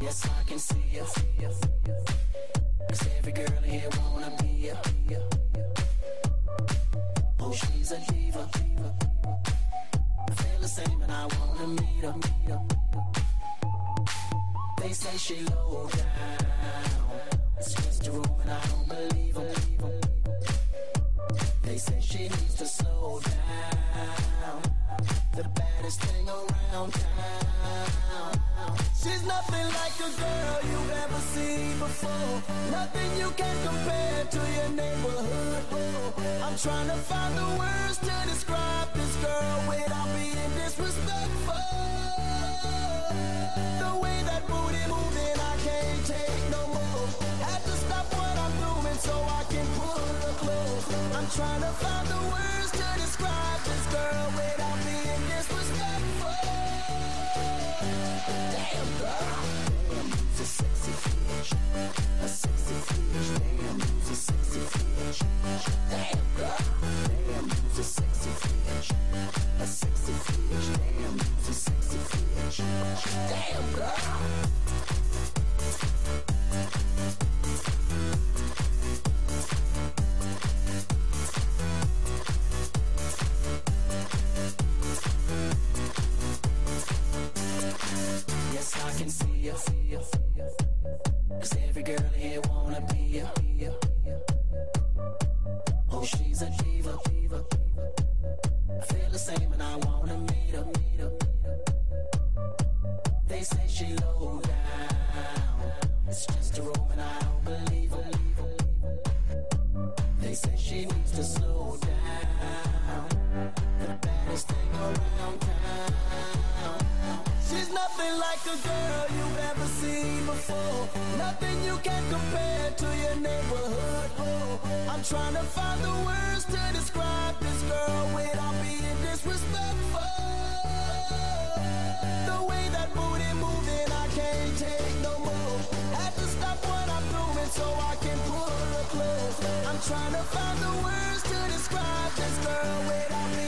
Yes, I can see ya. 'Cause every girl here wanna be ya. Oh, she's a diva. I feel the same and I wanna meet her. They say she low down. It's just a rumor and I don't believe them. They say she needs to slow down. The baddest thing around town. She's nothing like a girl you've ever seen before. Nothing you can compare to your neighborhood. I'm trying to find the words to describe this girl without being disrespectful. The way that booty moving, I can't take no more. Had to stop what I'm doing so I can pull her close. I'm trying to find the words to describe this girl without being disrespectful. Damn girl, damn, you's a sexy bitch, a sexy bitch. Damn, you's a sexy bitch. Damn girl, damn, you's a sexy bitch, a sexy bitch. Damn, you's a sexy bitch. Damn girl. Yes, I can see ya. 'Cause every girl here wanna be ya. Oh, she's a diva. I feel the same and I wanna meet her. They say she low down. It's just a rumor and I don't believe her. They say she needs to slow down. The baddest thing around town. She's nothing like a girl you've ever seen before. Nothing you can compare to your neighborhood. I'm trying to find the words to describe this girl without being disrespectful. The way that booty moving, I can't take no more. Had to stop what I'm doing so I can pull her close. I'm trying to find the words to describe this girl without